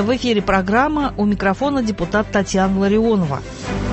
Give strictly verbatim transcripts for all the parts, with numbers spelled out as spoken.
В эфире программа, у микрофона депутат Татьяна Ларионова.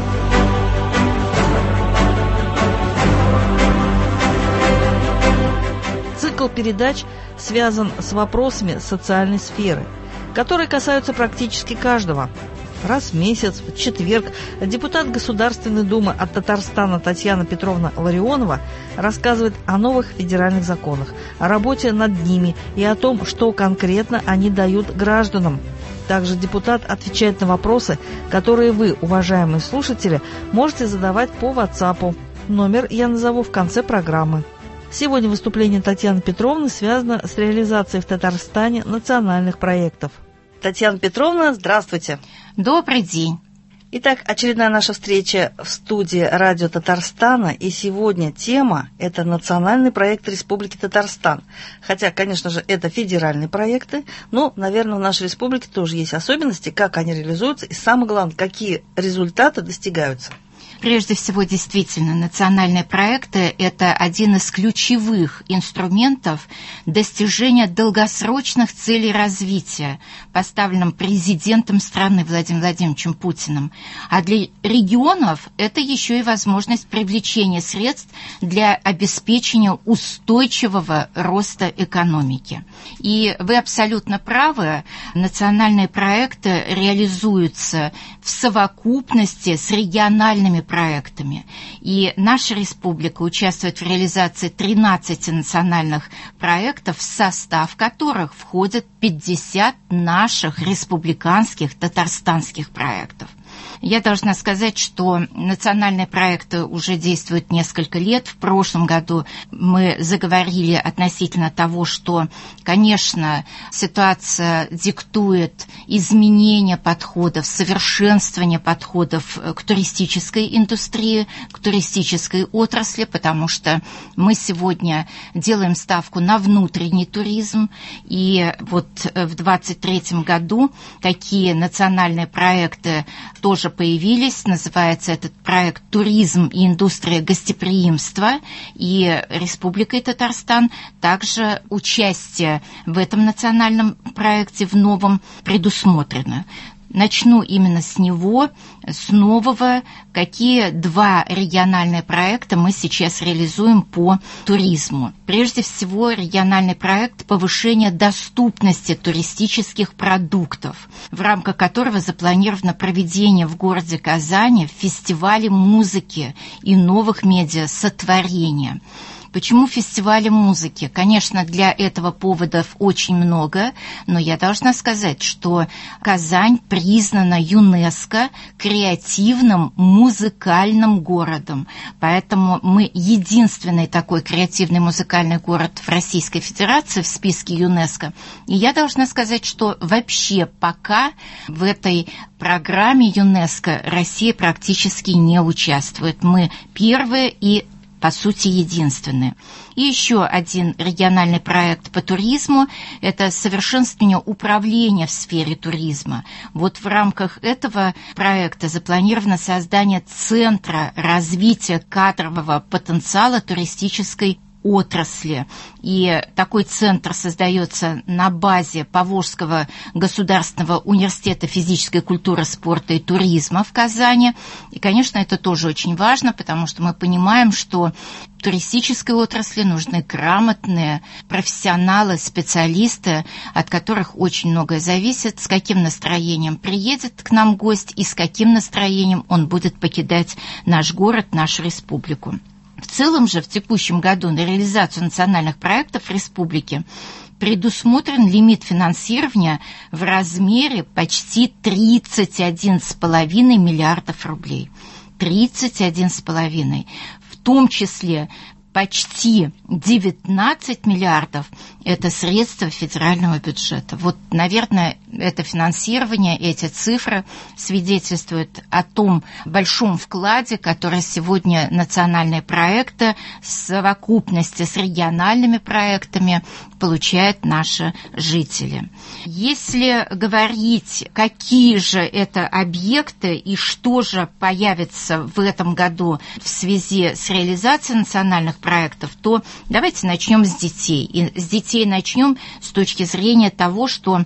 Цикл передач связан с вопросами социальной сферы, которые касаются практически каждого. Раз в месяц, в четверг, депутат Государственной Думы от Татарстана Татьяна Петровна Ларионова рассказывает о новых федеральных законах, о работе над ними и о том, что конкретно они дают гражданам. Также депутат отвечает на вопросы, которые вы, уважаемые слушатели, можете задавать по WhatsApp. Номер я назову в конце программы. Сегодня выступление Татьяны Петровны связано с реализацией в Татарстане национальных проектов. Татьяна Петровна, здравствуйте. Добрый день. Итак, очередная наша встреча в студии радио Татарстана, и сегодня тема – это национальный проект Республики Татарстан. Хотя, конечно же, это федеральные проекты, но, наверное, в нашей республике тоже есть особенности, как они реализуются, и самое главное, какие результаты достигаются. Прежде всего, действительно, национальные проекты – это один из ключевых инструментов достижения долгосрочных целей развития, поставленным президентом страны Владимиром Владимировичем Путиным. А для регионов это еще и возможность привлечения средств для обеспечения устойчивого роста экономики. И вы абсолютно правы, национальные проекты реализуются в совокупности с региональными проектами. И наша республика участвует в реализации тринадцати национальных проектов, в состав которых входят пятьдесят наших республиканских татарстанских проектов. Я должна сказать, что национальные проекты уже действуют несколько лет. В прошлом году мы заговорили относительно того, что, конечно, ситуация диктует изменение подходов, совершенствование подходов к туристической индустрии, к туристической отрасли, потому что мы сегодня делаем ставку на внутренний туризм. И вот в двадцать третьем году такие национальные проекты тоже появились. Называется этот проект «Туризм и индустрия гостеприимства». И Республикой Татарстан также участие в этом национальном проекте, в новом, предусмотрено. Начну именно с него, с нового. Какие два региональные проекта мы сейчас реализуем по туризму? Прежде всего, региональный проект повышения доступности туристических продуктов, в рамках которого запланировано проведение в городе Казани фестиваля музыки и новых медиасотворения. Почему фестивали музыки? Конечно, для этого поводов очень много, но я должна сказать, что Казань признана ЮНЕСКО креативным музыкальным городом. Поэтому мы единственный такой креативный музыкальный город в Российской Федерации в списке ЮНЕСКО. И я должна сказать, что вообще пока в этой программе ЮНЕСКО Россия практически не участвует. Мы первые и по сути, единственные. И еще один региональный проект по туризму – это совершенствование управления в сфере туризма. Вот в рамках этого проекта запланировано создание Центра развития кадрового потенциала туристической отрасли. И такой центр создается на базе Поволжского государственного университета физической культуры, спорта и туризма в Казани. И, конечно, это тоже очень важно, потому что мы понимаем, что туристической отрасли нужны грамотные профессионалы, специалисты, от которых очень многое зависит, с каким настроением приедет к нам гость и с каким настроением он будет покидать наш город, нашу республику. В целом же в текущем году на реализацию национальных проектов в республике предусмотрен лимит финансирования в размере почти тридцать один целых пять десятых миллиардов рублей. тридцать один целых пять десятых. В том числе почти девятнадцать миллиардов – это средства федерального бюджета. Вот, наверное, это финансирование, эти цифры свидетельствуют о том большом вкладе, который сегодня национальные проекты в совокупности с региональными проектами получают наши жители. Если говорить, какие же это объекты и что же появится в этом году в связи с реализацией национальных проектов, то давайте начнем с детей. И с детей начнем с точки зрения того, что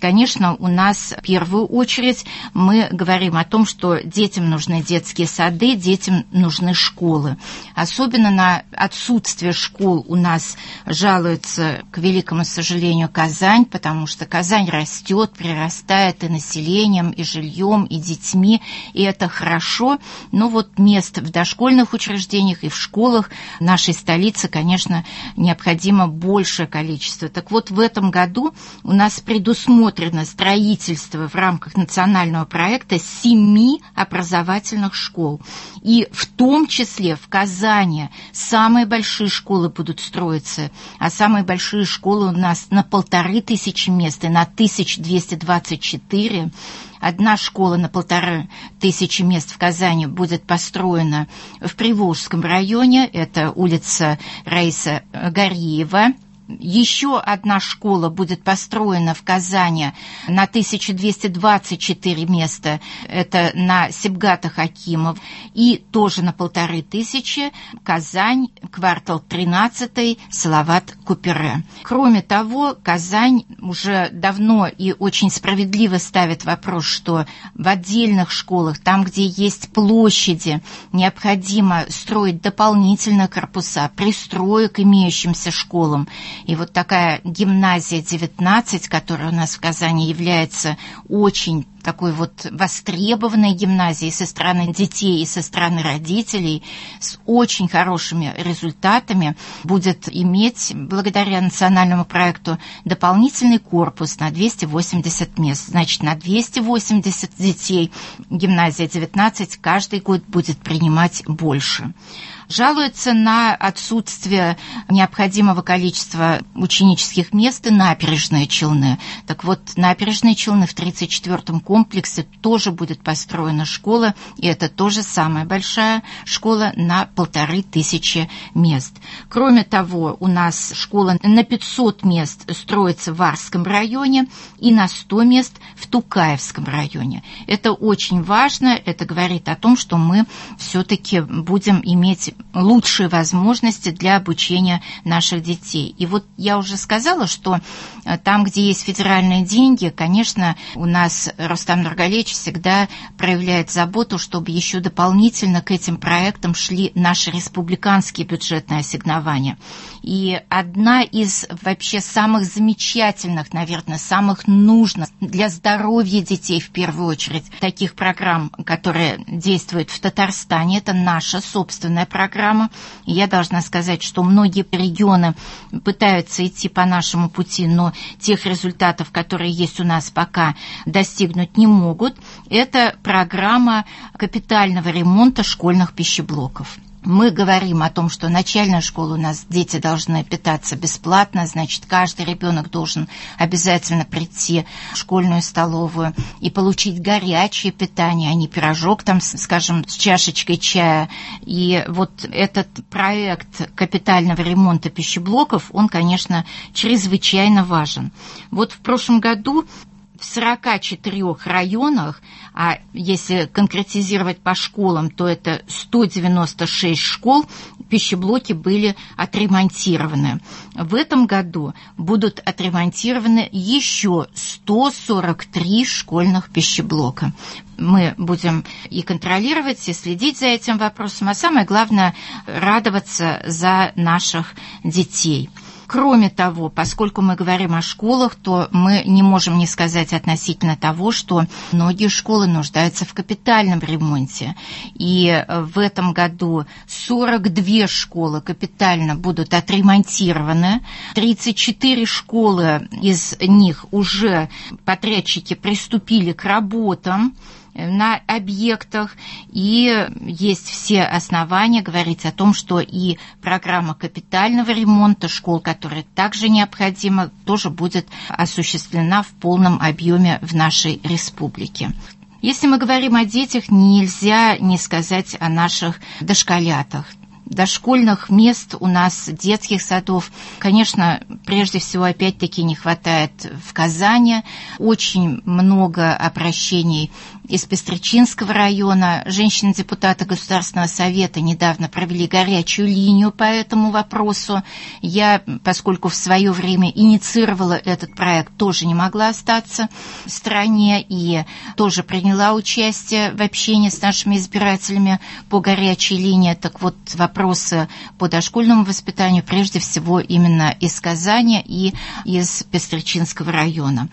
конечно, у нас в первую очередь мы говорим о том, что детям нужны детские сады, детям нужны школы. Особенно на отсутствие школ у нас жалуется, к великому сожалению, Казань, потому что Казань растет, прирастает и населением, и жильем, и детьми, и это хорошо. Но вот мест в дошкольных учреждениях и в школах нашей столицы, конечно, необходимо большее количество. Так вот, в этом году у нас предусмотрено строительство в рамках национального проекта семи образовательных школ. И в том числе в Казани самые большие школы будут строиться, а самые большие школы у нас на полторы тысячи мест и на тысяча двести двадцать четыре. Одна школа на полторы тысячи мест в Казани будет построена в Приволжском районе, это улица Раиса Гариева. Еще одна школа будет построена в Казани на тысяча двести двадцать четыре места, это на Сибгата Хакимов, и тоже на полторы тысячи Казань, квартал тринадцатый, Салават Купере. Кроме того, Казань уже давно и очень справедливо ставит вопрос, что в отдельных школах, там, где есть площади, необходимо строить дополнительные корпуса, пристрои к имеющимся школам. И вот такая гимназия девятнадцать, которая у нас в Казани является очень такой вот востребованной гимназией со стороны детей и со стороны родителей, с очень хорошими результатами, будет иметь, благодаря национальному проекту, дополнительный корпус на двести восемьдесят мест. Значит, на двести восемьдесят детей гимназия девятнадцать каждый год будет принимать больше. Жалуются на отсутствие необходимого количества ученических мест и набережные Челны. Так вот, набережные Челны в тридцать четвёртом комплексе тоже будет построена школа, и это тоже самая большая школа на полторы тысячи мест. Кроме того, у нас школа на пятьсот мест строится в Арском районе и на сто мест в Тукаевском районе. Это очень важно, это говорит о том, что мы все-таки будем иметь лучшие возможности для обучения наших детей. И вот я уже сказала, что там, где есть федеральные деньги, конечно, у нас Рустам Нургалиевич всегда проявляет заботу, чтобы еще дополнительно к этим проектам шли наши республиканские бюджетные ассигнования. И одна из вообще самых замечательных, наверное, самых нужных для здоровья детей в первую очередь таких программ, которые действуют в Татарстане, это наша собственная программа. И я должна сказать, что многие регионы пытаются идти по нашему пути, но тех результатов, которые есть у нас, пока достигнуть не могут. Это программа капитального ремонта школьных пищеблоков. Мы говорим о том, что начальная школа у нас дети должны питаться бесплатно, значит, каждый ребенок должен обязательно прийти в школьную столовую и получить горячее питание, а не пирожок там, скажем, с чашечкой чая. И вот этот проект капитального ремонта пищеблоков, он, конечно, чрезвычайно важен. Вот в прошлом году в сорока четырёх районах, а если конкретизировать по школам, то это сто девяносто шесть школ, пищеблоки были отремонтированы. В этом году будут отремонтированы еще сто сорок три школьных пищеблока. Мы будем и контролировать, и следить за этим вопросом, а самое главное – радоваться за наших детей. Кроме того, поскольку мы говорим о школах, то мы не можем не сказать относительно того, что многие школы нуждаются в капитальном ремонте. И в этом году сорок две школы капитально будут отремонтированы. тридцать четыре школы из них уже подрядчики приступили к работам на объектах, и есть все основания говорить о том, что и программа капитального ремонта школ, которая также необходима, тоже будет осуществлена в полном объеме в нашей республике. Если мы говорим о детях, нельзя не сказать о наших дошколятах. Дошкольных мест у нас, детских садов, конечно, прежде всего, опять-таки, не хватает в Казани. Очень много обращений из Пестричинского района. Женщины-депутаты Государственного совета недавно провели горячую линию по этому вопросу. Я, поскольку в свое время инициировала этот проект, тоже не могла остаться в стороне и тоже приняла участие в общении с нашими избирателями по горячей линии. Так вот, вопросы по дошкольному воспитанию прежде всего именно из Казани и из Пестричинского района.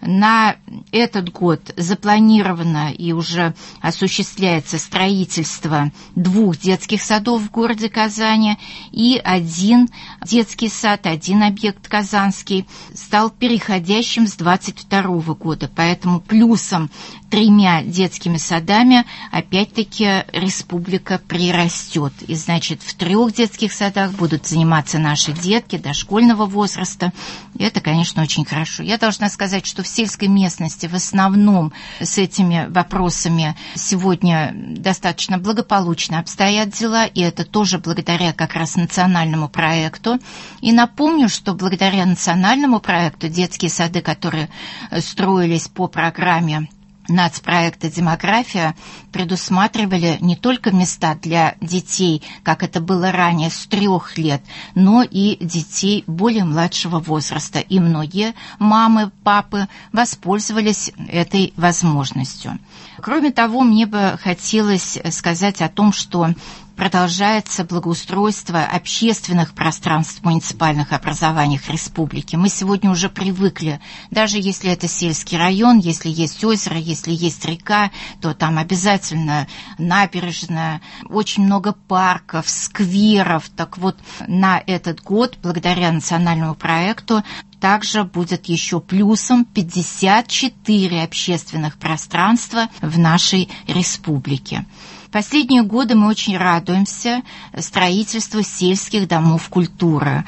На этот год запланировано и уже осуществляется строительство двух детских садов в городе Казани, и один детский сад, один объект казанский стал переходящим с двадцать второго года. Поэтому плюсом тремя детскими садами опять-таки республика прирастет. И значит, в трех детских садах будут заниматься наши детки дошкольного возраста. И это, конечно, очень хорошо. Я должна сказать, что в сельской местности в основном с этими вопросами сегодня достаточно благополучно обстоят дела, и это тоже благодаря как раз национальному проекту. И напомню, что благодаря национальному проекту детские сады, которые строились по программе нацпроекта «Демография», предусматривали не только места для детей, как это было ранее, с трех лет, но и детей более младшего возраста. И многие мамы, папы воспользовались этой возможностью. Кроме того, мне бы хотелось сказать о том, что продолжается благоустройство общественных пространств в муниципальных образованиях республики. Мы сегодня уже привыкли, даже если это сельский район, если есть озеро, если есть река, то там обязательно набережная, очень много парков, скверов. Так вот, на этот год, благодаря национальному проекту, также будет еще плюсом пятьдесят четыре общественных пространства в нашей республике. В последние годы мы очень радуемся строительству сельских домов культуры.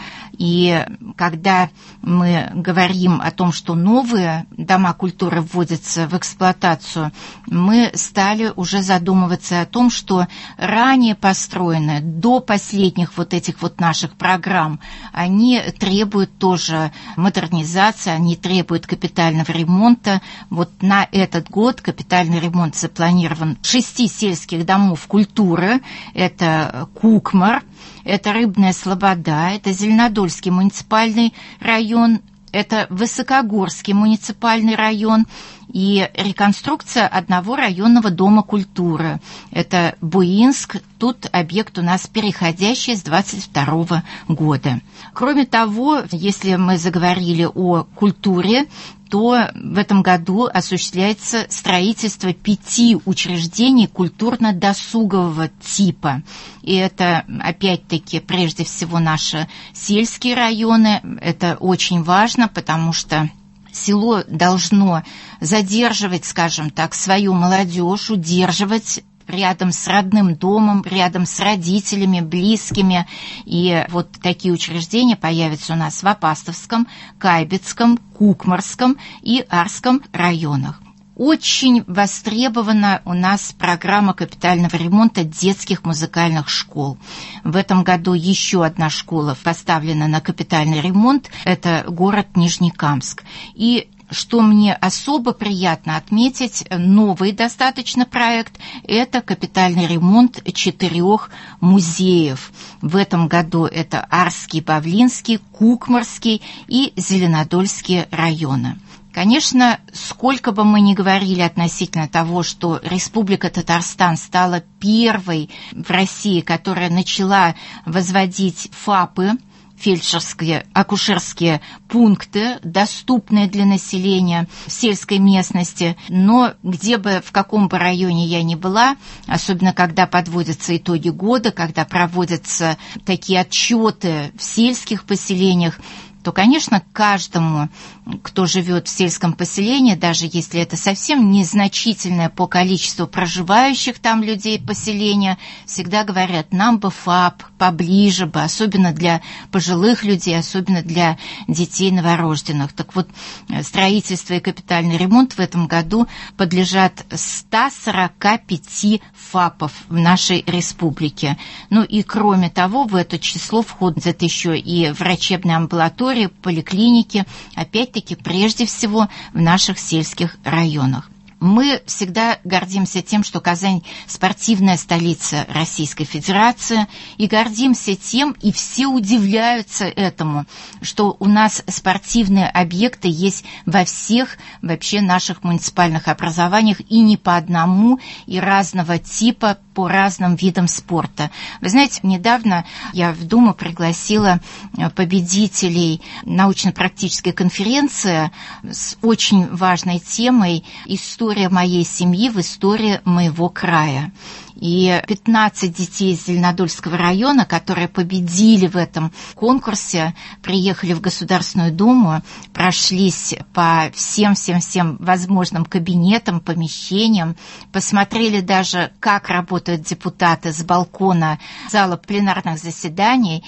И когда мы говорим о том, что новые дома культуры вводятся в эксплуатацию, мы стали уже задумываться о том, что ранее построенные, до последних вот этих вот наших программ, они требуют тоже модернизации, они требуют капитального ремонта. Вот на этот год капитальный ремонт запланирован шести сельских домов культуры. Это Кукмар, это Рыбная Слобода, это Зеленодольский муниципальный район, это Высокогорский муниципальный район и реконструкция одного районного дома культуры. Это Буинск, тут объект у нас переходящий с двадцать второго года. Кроме того, если мы заговорили о культуре, то в этом году осуществляется строительство пяти учреждений культурно-досугового типа. И это, опять-таки, прежде всего наши сельские районы. Это очень важно, потому что село должно задерживать, скажем так, свою молодежь, удерживать рядом с родным домом, рядом с родителями, близкими. И вот такие учреждения появятся у нас в Апастовском, Кайбецком, Кукмарском и Арском районах. Очень востребована у нас программа капитального ремонта детских музыкальных школ. В этом году еще одна школа поставлена на капитальный ремонт. Это город Нижнекамск. И что мне особо приятно отметить, новый достаточно проект – это капитальный ремонт четырех музеев. В этом году это Арский, Павлинский, Кукмарский и Зеленодольский районы. Конечно, сколько бы мы ни говорили относительно того, что Республика Татарстан стала первой в России, которая начала возводить ФАПы, фельдшерские, акушерские пункты, доступные для населения в сельской местности. Но где бы, в каком бы районе я ни была, особенно когда подводятся итоги года, когда проводятся такие отчеты в сельских поселениях, то, конечно, каждому, кто живет в сельском поселении, даже если это совсем незначительное по количеству проживающих там людей поселения, всегда говорят, нам бы ФАП поближе бы, особенно для пожилых людей, особенно для детей новорожденных. Так вот, строительство и капитальный ремонт в этом году подлежат ста сорока пяти ФАПов в нашей республике. Ну и кроме того, в это число входят еще и врачебные амбулатории, поликлиники, опять-таки, прежде всего, в наших сельских районах. Мы всегда гордимся тем, что Казань – спортивная столица Российской Федерации, и гордимся тем, и все удивляются этому, что у нас спортивные объекты есть во всех вообще наших муниципальных образованиях, и не по одному, и разного типа, по разным видам спорта. Вы знаете, недавно я в Думу пригласила победителей научно-практической конференции с очень важной темой «История моей семьи в истории моего края». И пятнадцать детей из Зеленодольского района, которые победили в этом конкурсе, приехали в Государственную Думу, прошлись по всем-всем-всем возможным кабинетам, помещениям, посмотрели даже, как работают депутаты с балкона зала пленарных заседаний.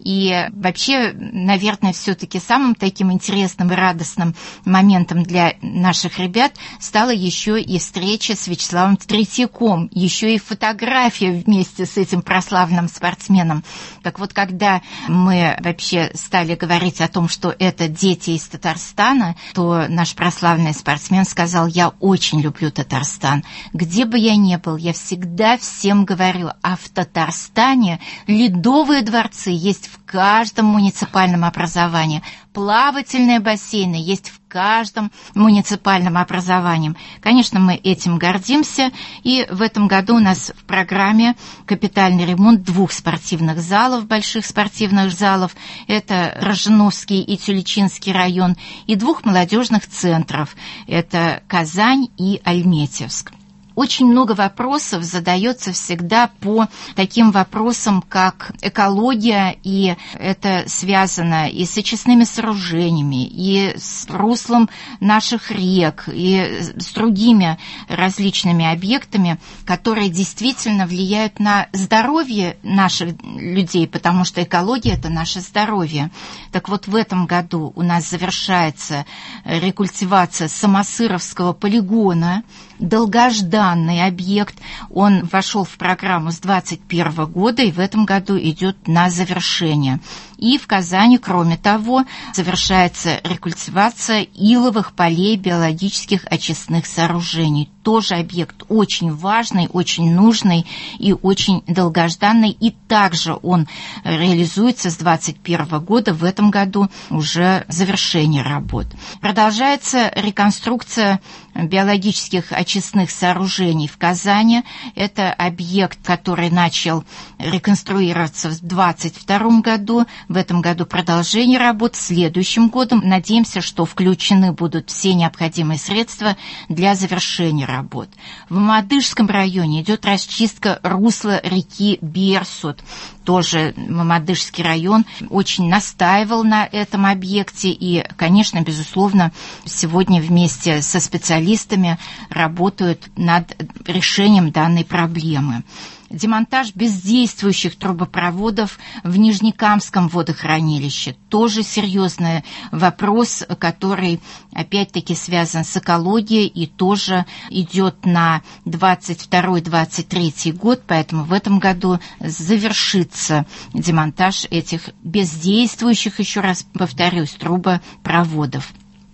И вообще, наверное, все-таки самым таким интересным и радостным моментом для наших ребят стала еще и встреча с Вячеславом Третьяком, еще и фотография. Фотография вместе с этим прославленным спортсменом. Так вот, когда мы вообще стали говорить о том, что это дети из Татарстана, то наш прославленный спортсмен сказал: я очень люблю Татарстан. Где бы я ни был, я всегда всем говорю, а в Татарстане ледовые дворцы есть в каждом муниципальном образовании. Плавательные бассейны есть в каждом муниципальном образовании. Конечно, мы этим гордимся, и в этом году у нас в программе капитальный ремонт двух спортивных залов, больших спортивных залов, это Роженовский и Тюлечинский район, и двух молодежных центров, это Казань и Альметьевск. Очень много вопросов задается всегда по таким вопросам, как экология, и это связано и с очистными сооружениями, и с руслом наших рек, и с другими различными объектами, которые действительно влияют на здоровье наших людей, потому что экология – это наше здоровье. Так вот, в этом году у нас завершается рекультивация Самосыровского полигона, долгожданный объект. Он вошел в программу с двадцать первого года и в этом году идет на завершение. И в Казани, кроме того, завершается рекультивация иловых полей биологических очистных сооружений. Тоже объект очень важный, очень нужный и очень долгожданный. И также он реализуется с двадцать первого года. В этом году уже завершение работ. Продолжается реконструкция биологических очистных сооружений в Казани. Это объект, который начал реконструироваться в двадцать втором году. В этом году продолжение работ. Следующим годом надеемся, что включены будут все необходимые средства для завершения работ. В Мамадышском районе идет расчистка русла реки Берсут. Тоже Мамадышский район очень настаивал на этом объекте. И, конечно, безусловно, сегодня вместе со специалистами работают над решением данной проблемы. Демонтаж бездействующих трубопроводов в Нижнекамском водохранилище. Тоже серьезный вопрос, который опять-таки связан с экологией и тоже идет на двадцать второй — двадцать третий год, поэтому в этом году завершится демонтаж этих бездействующих, еще раз повторюсь, трубопроводов.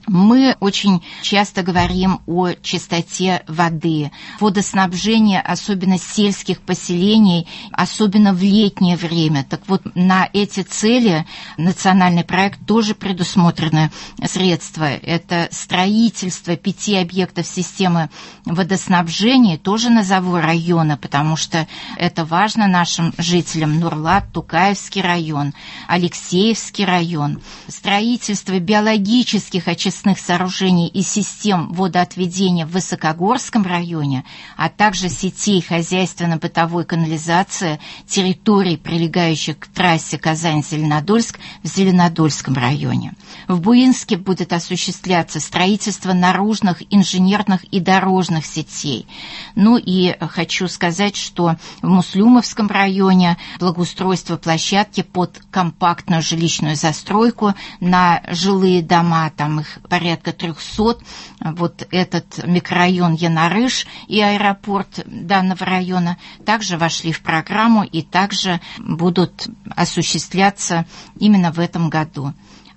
Мы очень часто говорим о чистоте воды. Водоснабжение, особенно сельских поселений, особенно в летнее время. Так вот, на эти цели национальный проект тоже предусмотрены средства. Это строительство пяти объектов системы водоснабжения, тоже назову района, потому что это важно нашим жителям. Нурлат, Тукаевский район, Алексеевский район. Строительство биологических очистных сооружений и систем водоотведения в Высокогорском районе, а также сетей хозяйственно-бытовой канализации территорий, прилегающих к трассе Казань-Зеленодольск, в Зеленодольском районе. В Буинске будет осуществляться строительство наружных, инженерных и дорожных сетей. Ну и хочу сказать, что в Муслюмовском районе благоустройство площадки под компактную жилищную застройку на жилые дома, там их порядка трехсот. Вот этот микрорайон Янарыш и аэропорт данного района также вошли в программу и также будут осуществляться именно в этом году.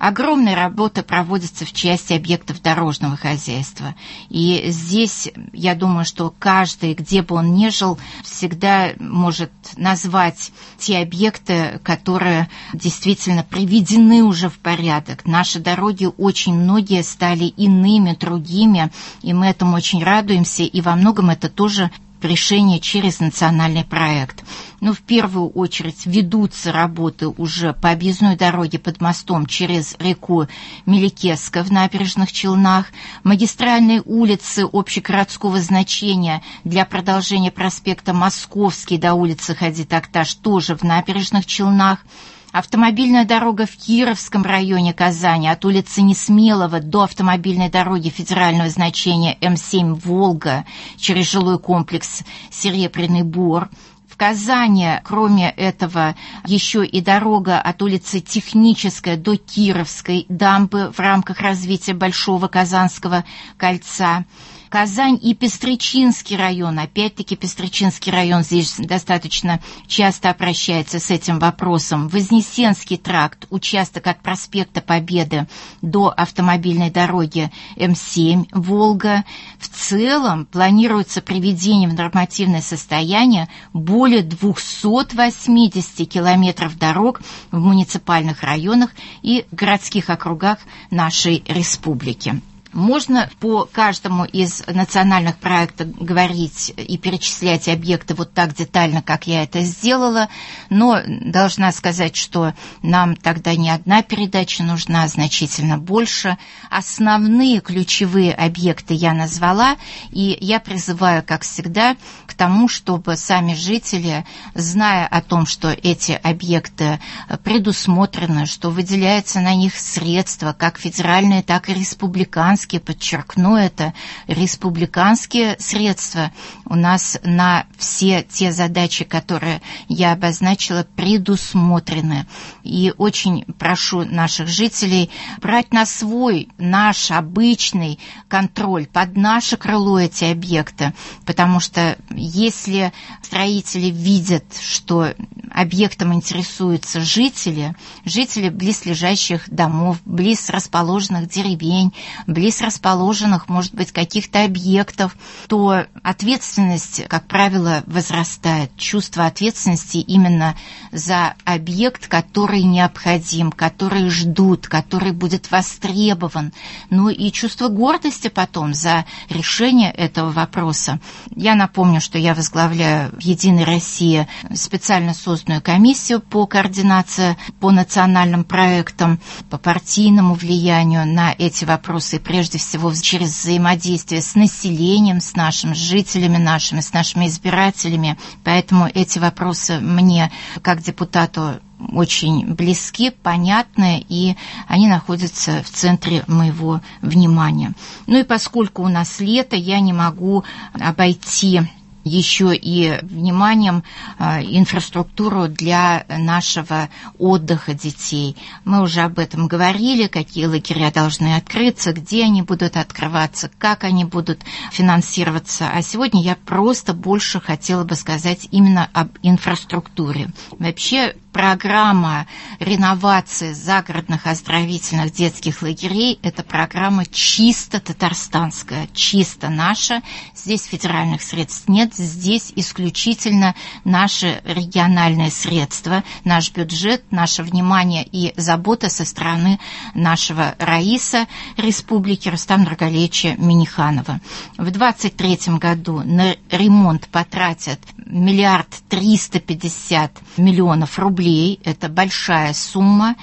Огромная работа проводится в части объектов дорожного хозяйства. И здесь, я думаю, что каждый, где бы он ни жил, всегда может назвать те объекты, которые действительно приведены уже в порядок. Наши дороги очень многие стали иными, другими, и мы этому очень радуемся, и во многом это тоже решение через национальный проект. Ну, в первую очередь ведутся работы уже по объездной дороге под мостом через реку Меликеска в Набережных Челнах, магистральные улицы общегородского значения для продолжения проспекта Московский до улицы Хади-Такташ тоже в Набережных Челнах, автомобильная дорога в Кировском районе Казани от улицы Несмелого до автомобильной дороги федерального значения эм семь «Волга» через жилой комплекс «Серебряный Бор». В Казани, кроме этого, еще и дорога от улицы Техническая до Кировской дамбы в рамках развития Большого Казанского кольца. Казань и Пестричинский район, опять-таки Пестричинский район здесь достаточно часто обращается с этим вопросом. Вознесенский тракт, участок от проспекта Победы до автомобильной дороги эм семь «Волга». В целом планируется приведение в нормативное состояние более двести восемьдесят километров дорог в муниципальных районах и городских округах нашей республики. Можно по каждому из национальных проектов говорить и перечислять объекты вот так детально, как я это сделала, но должна сказать, что нам тогда не одна передача нужна, а значительно больше. Основные ключевые объекты я назвала, и я призываю, как всегда, к тому, чтобы сами жители, зная о том, что эти объекты предусмотрены, что выделяются на них средства, как федеральные, так и республиканские, подчеркну это, республиканские средства у нас на все те задачи, которые я обозначила, предусмотрены. И очень прошу наших жителей брать на свой, наш обычный контроль, под наше крыло эти объекты, потому что если строители видят, что объектом интересуются жители, жители близлежащих домов, близ расположенных деревень, близ расположенных, может быть, каких-то объектов, то ответственность, как правило, возрастает. Чувство ответственности именно за объект, который необходим, который ждут, который будет востребован. Ну и чувство гордости потом за решение этого вопроса. Я напомню, что я возглавляю в «Единой России» специально созданную комиссию по координации по национальным проектам, по партийному влиянию на эти вопросы, и прежде всего через взаимодействие с населением, с нашими жителями нашими, с нашими избирателями. Поэтому эти вопросы мне, как депутату, очень близки, понятны, и они находятся в центре моего внимания. Ну и поскольку у нас лето, я не могу обойти еще и вниманием э, инфраструктуру для нашего отдыха детей. Мы уже об этом говорили, какие лагеря должны открыться, где они будут открываться, как они будут финансироваться. А сегодня я просто больше хотела бы сказать именно об инфраструктуре. Вообще, программа реновации загородных оздоровительных детских лагерей – это программа чисто татарстанская, чисто наша. Здесь федеральных средств нет, здесь исключительно наши региональные средства, наш бюджет, наше внимание и забота со стороны нашего раиса Республики Рустама Нургалиевича Минниханова. В двадцать третьем году на ремонт потратят миллиард триста пятьдесят миллионов рублей. Это большая сумма,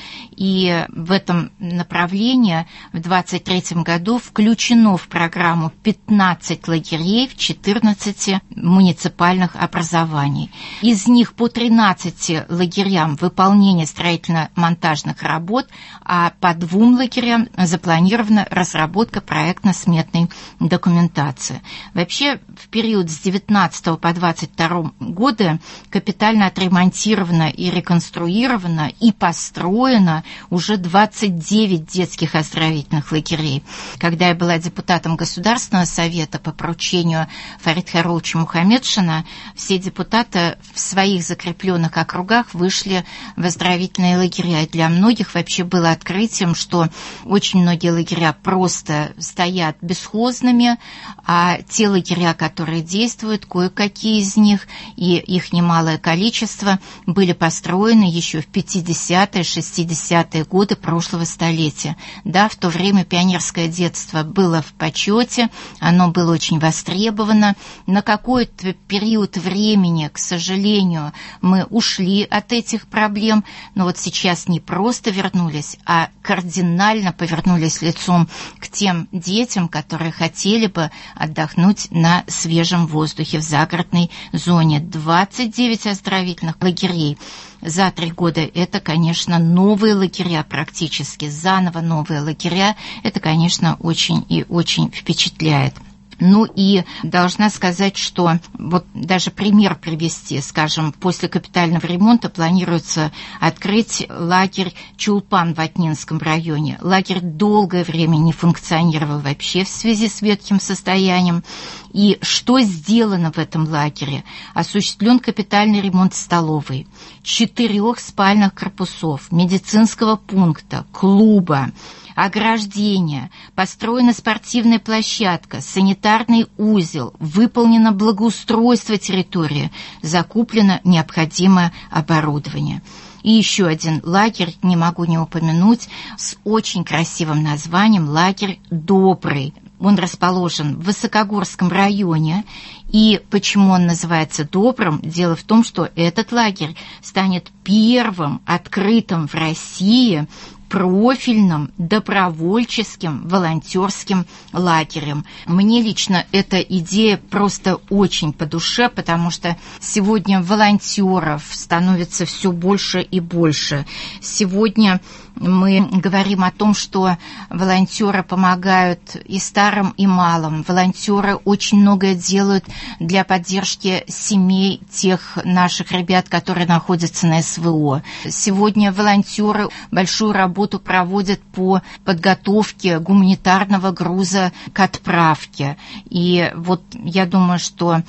и в этом направлении в двадцать третьем году включено в программу пятнадцать лагерей в четырнадцати муниципальных образований. Из них по тринадцати лагерям выполнение строительно-монтажных работ, а по двум лагерям запланирована разработка проектно-сметной документации. Вообще, в период с девятнадцатого по двадцать второй годы капитально отремонтировано и реконструировано и построено уже двадцать девять детских оздоровительных лагерей. Когда я была депутатом Государственного совета по поручению Фарида Хайрулловича Мухаммедшина все депутаты в своих закрепленных округах вышли в оздоровительные лагеря. И для многих вообще было открытием, что очень многие лагеря просто стоят бесхозными, а те лагеря, которые действуют, кое-какие из них, и их немалое количество, были построены еще в пятидесятые, шестидесятые годы прошлого столетия. Да, в то время пионерское детство было в почете, оно было очень востребовано. На какой-то период времени, к сожалению, мы ушли от этих проблем, но вот сейчас не просто вернулись, а кардинально повернулись лицом к тем детям, которые хотели бы отдохнуть на свежем воздухе в загородной зоне. двадцать девять оздоровительных лагерей за три года – это, конечно, новые лагеря, практически заново новые лагеря. Это, конечно, очень и очень впечатляет. Ну и должна сказать, что вот даже пример привести, скажем, после капитального ремонта планируется открыть лагерь Чулпан в Атнинском районе. Лагерь долгое время не функционировал вообще в связи с ветхим состоянием. И что сделано в этом лагере? Осуществлен капитальный ремонт столовой, четырех спальных корпусов, медицинского пункта, клуба, ограждение, построена спортивная площадка, санитарный узел, выполнено благоустройство территории, закуплено необходимое оборудование. И еще один лагерь, не могу не упомянуть, с очень красивым названием «Лагерь Добрый». Он расположен в Высокогорском районе. И почему он называется «Добрым»? Дело в том, что этот лагерь станет первым открытым в России профильным, добровольческим, волонтерским лагерем. Мне лично эта идея просто очень по душе, потому что сегодня волонтеров становится все больше и больше. Сегодня мы говорим о том, что волонтеры помогают и старым, и малым. Волонтеры очень многое делают для поддержки семей тех наших ребят, которые находятся на СВО. Сегодня волонтеры большую работу проводят по подготовке гуманитарного груза к отправке. И вот я думаю, что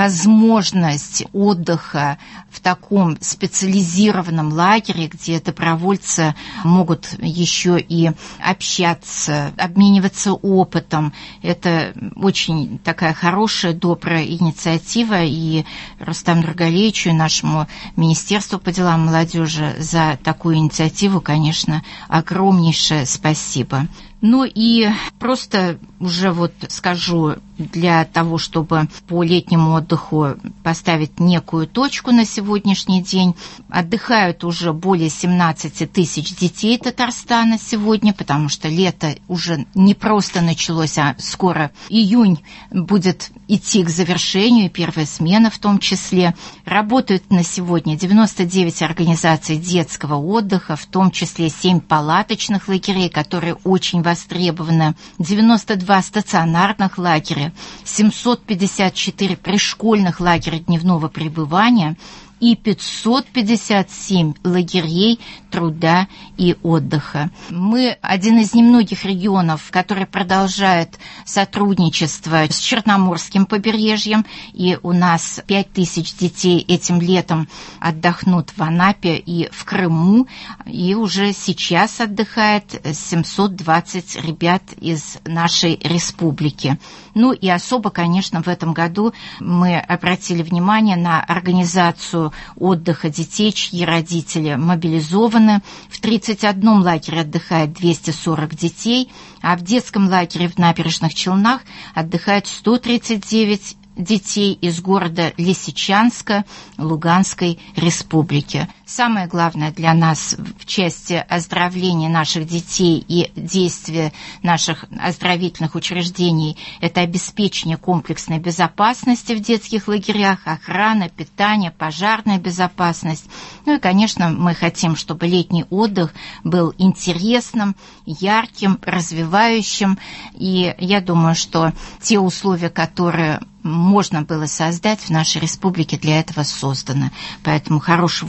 возможность отдыха в таком специализированном лагере, где добровольцы могут еще и общаться, обмениваться опытом. Это очень такая хорошая, добрая инициатива, и Рустаму Нургалиевичу и нашему Министерству по делам молодежи за такую инициативу, конечно, огромнейшее спасибо. Ну и просто уже вот скажу, для того, чтобы по летнему отдыху поставить некую точку на сегодняшний день, отдыхают уже более семнадцати тысяч детей Татарстана сегодня, потому что лето уже не просто началось, а скоро июнь будет идти к завершению, первая смена в том числе. Работают на сегодня девяносто девять организаций детского отдыха, в том числе семь палаточных лагерей, которые очень востребованы, девяносто два стационарных лагеря, семьсот пятьдесят четыре пришкольных лагеря дневного пребывания и пятьсот пятьдесят семь лагерей труда и отдыха. Мы один из немногих регионов, который продолжает сотрудничество с Черноморским побережьем, и у нас пять тысяч детей этим летом отдохнут в Анапе и в Крыму, и уже сейчас отдыхает семьсот двадцать ребят из нашей республики. Ну и особо, конечно, в этом году мы обратили внимание на организацию отдыха детей, чьи родители мобилизованы. В тридцать одном лагере отдыхает двести сорок детей, а в детском лагере в Набережных Челнах отдыхает сто тридцать девять детей из города Лисичанска Луганской республики. Самое главное для нас в части оздоровления наших детей и действия наших оздоровительных учреждений – это обеспечение комплексной безопасности в детских лагерях, охрана, питание, пожарная безопасность. Ну и, конечно, мы хотим, чтобы летний отдых был интересным, ярким, развивающим. И я думаю, что те условия, которые можно было создать в нашей республике, для этого созданы. Поэтому хорошего отдыха нам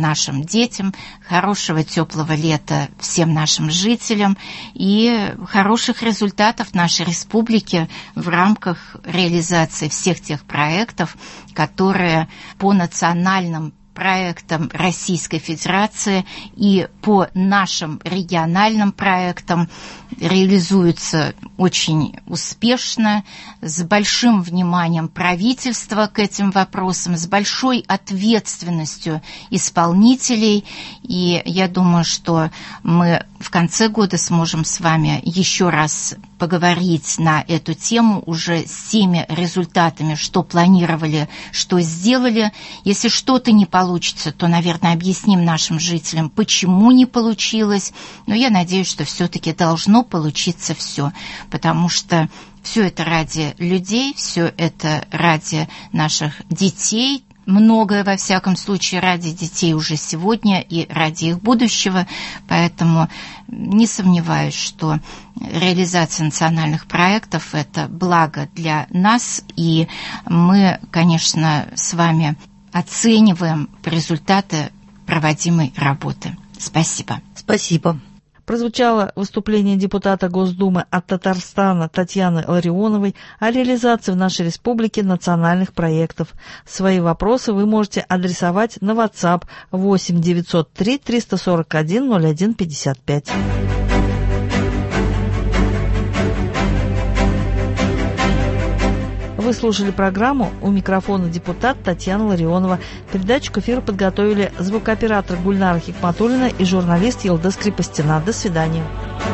нашим детям, хорошего теплого лета всем нашим жителям и хороших результатов нашей республики в рамках реализации всех тех проектов, которые по национальным проектам Российской Федерации и по нашим региональным проектам реализуются очень успешно, с большим вниманием правительства к этим вопросам, с большой ответственностью исполнителей. И я думаю, что мы в конце года сможем с вами еще раз поговорить на эту тему уже с теми результатами, что планировали, что сделали. Если что-то не получится, то, наверное, объясним нашим жителям, почему не получилось. Но я надеюсь, что все-таки должно получиться все, потому что все это ради людей, все это ради наших детей, многое, во всяком случае, ради детей уже сегодня и ради их будущего. Поэтому не сомневаюсь, что реализация национальных проектов – это благо для нас, и мы, конечно, с вами оцениваем результаты проводимой работы. Спасибо. Спасибо. Прозвучало выступление депутата Госдумы от Татарстана Татьяны Ларионовой о реализации в нашей республике национальных проектов. Свои вопросы вы можете адресовать на WhatsApp восемь девятьсот три триста сорок один ноль один пятьдесят пять. Вы слушали программу, у микрофона депутат Татьяна Ларионова. Передачу к эфиру подготовили звукооператор Гульнара Хикматуллина и журналист Елдыс Крепостина. До свидания.